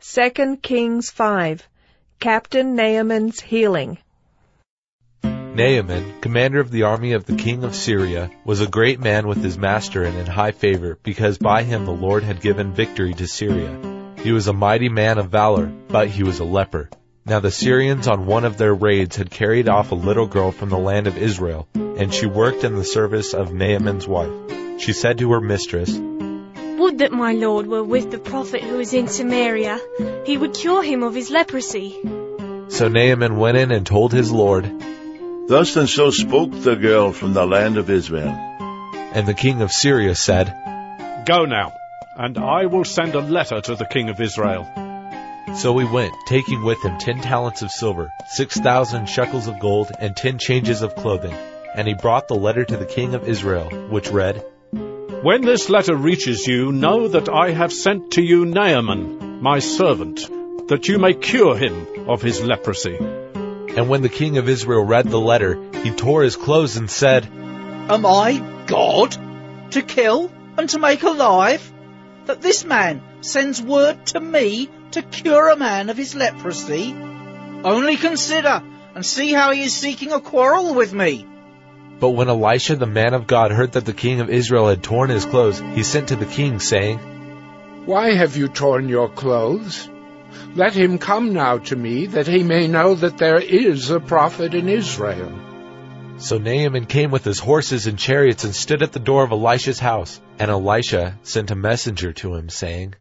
2 Kings 5. Captain Naaman's healing. Naaman, commander of the army of the king of Syria, was a great man with his master and in high favor, because by him the Lord had given victory to Syria. He was a mighty man of valor, but he was a leper. Now the Syrians on one of their raids had carried off a little girl from the land of Israel, and she worked in the service of Naaman's wife. She said to her mistress, "Would that my Lord were with the prophet who is in Samaria. He would cure him of his leprosy." So Naaman went in and told his Lord. Thus and so spoke the girl from the land of Israel. And the king of Syria said, "Go now, and I will send a letter to the king of Israel." So he went, taking with him 10 talents of silver, 6,000 shekels of gold, and 10 changes of clothing. And he brought the letter to the king of Israel, which read, "When this letter reaches you, know that I have sent to you Naaman, my servant, that you may cure him of his leprosy." And when the king of Israel read the letter, he tore his clothes and said, "Am I God, to kill and to make alive, that this man sends word to me to cure a man of his leprosy? Only consider and see how he is seeking a quarrel with me." But when Elisha the man of God heard that the king of Israel had torn his clothes, he sent to the king, saying, "Why have you torn your clothes? Let him come now to me, that he may know that there is a prophet in Israel." So Naaman came with his horses and chariots and stood at the door of Elisha's house. And Elisha sent a messenger to him, saying,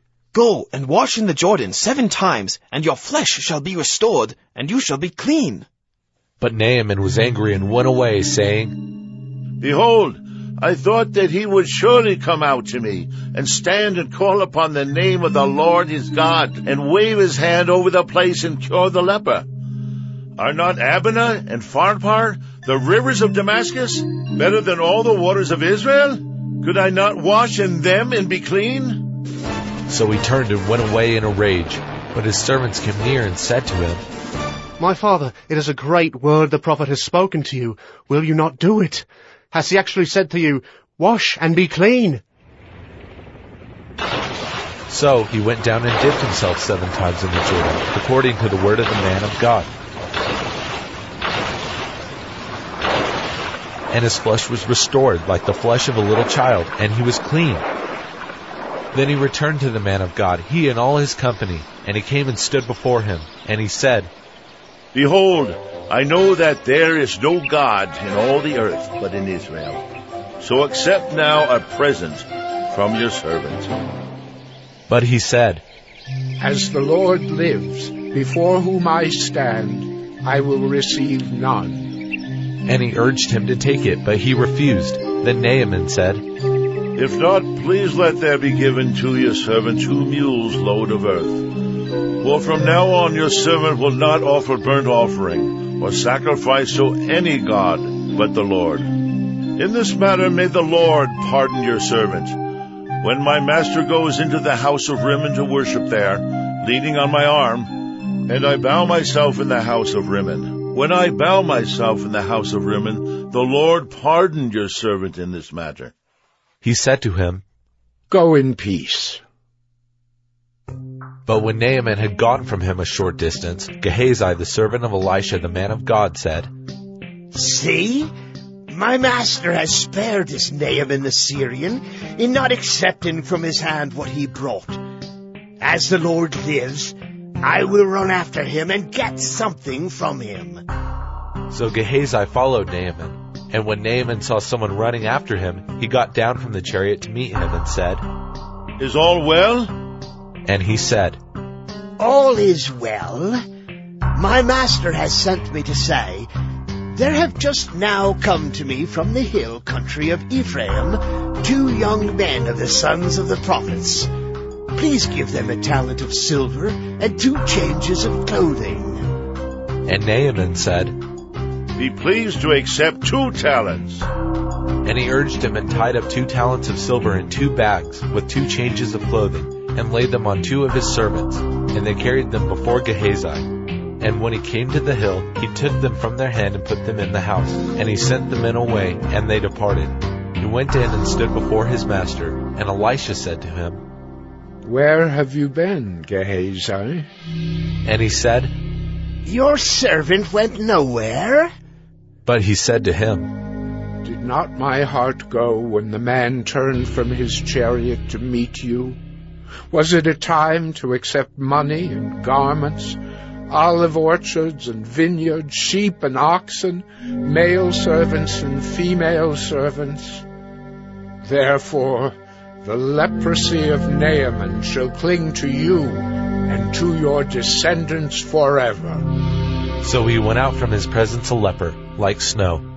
"Go and wash in the Jordan 7 times, and your flesh shall be restored, and you shall be clean." But Naaman was angry and went away, saying, "Behold, I thought that he would surely come out to me, and stand and call upon the name of the Lord his God, and wave his hand over the place and cure the leper. Are not Abana and Pharpar, the rivers of Damascus, better than all the waters of Israel? Could I not wash in them and be clean?" So he turned and went away in a rage. But his servants came near and said to him, "My father, it is a great word the prophet has spoken to you. Will you not do it? Has he actually said to you, 'Wash and be clean'?" So he went down and dipped himself 7 times in the Jordan, according to the word of the man of God. And his flesh was restored like the flesh of a little child, and he was clean. Then he returned to the man of God, he and all his company, and he came and stood before him. And he said, "Behold, I know that there is no God in all the earth but in Israel. So accept now a present from your servant." But he said, "As the Lord lives, before whom I stand, I will receive none." And he urged him to take it, but he refused. Then Naaman said, "If not, please let there be given to your servant 2 mules load of earth. For from now on your servant will not offer burnt offering or sacrifice to any god but the Lord. In this matter may the Lord pardon your servant. When my master goes into the house of Rimmon to worship there, leaning on my arm, and I bow myself in the house of Rimmon. When I bow myself in the house of Rimmon, the Lord pardon your servant in this matter." He said to him, "Go in peace." But when Naaman had gone from him a short distance, Gehazi, the servant of Elisha, the man of God, said, "See, my master has spared this Naaman the Syrian in not accepting from his hand what he brought. As the Lord lives, I will run after him and get something from him." So Gehazi followed Naaman. And when Naaman saw someone running after him, he got down from the chariot to meet him and said, "Is all well?" And he said, "All is well. My master has sent me to say, there have just now come to me from the hill country of Ephraim 2 young men of the sons of the prophets. Please give them a talent of silver and 2 changes of clothing." And Naaman said, "Be pleased to accept 2 talents. And he urged him and tied up 2 talents of silver in 2 bags with 2 changes of clothing, and laid them on 2 of his servants. And they carried them before Gehazi. And when he came to the hill, he took them from their hand and put them in the house. And he sent the men away, and they departed. He went in and stood before his master. And Elisha said to him, Where have you been, Gehazi? And he said, Your servant went nowhere. But he said to him, Did not my heart go when the man turned from his chariot to meet you? Was it a time to accept money and garments, olive orchards and vineyards, sheep and oxen, male servants and female servants? Therefore, the leprosy of Naaman shall cling to you and to your descendants forever. So he went out from his presence a leper, like snow.